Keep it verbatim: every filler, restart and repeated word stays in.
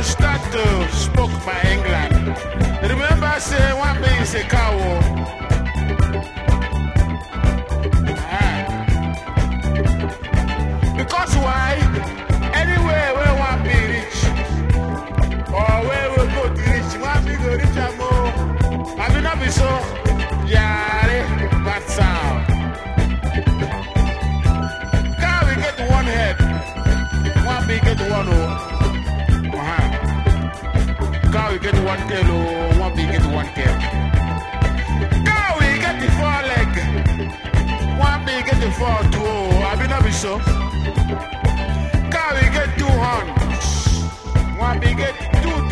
start to spoke by England. Remember, say one day is a cow. Ah. Because why? Anywhere where one be rich, or where we go to rich, one be go rich and more. I mean, not be so. Yeah, that's how. Cow we get one head, one big get one oh. Cow we get one tail, oh, one big get one tail. Cow we get the four leg, one big get the four two, oh, I mean not be so. Cow we get two horns, one big get two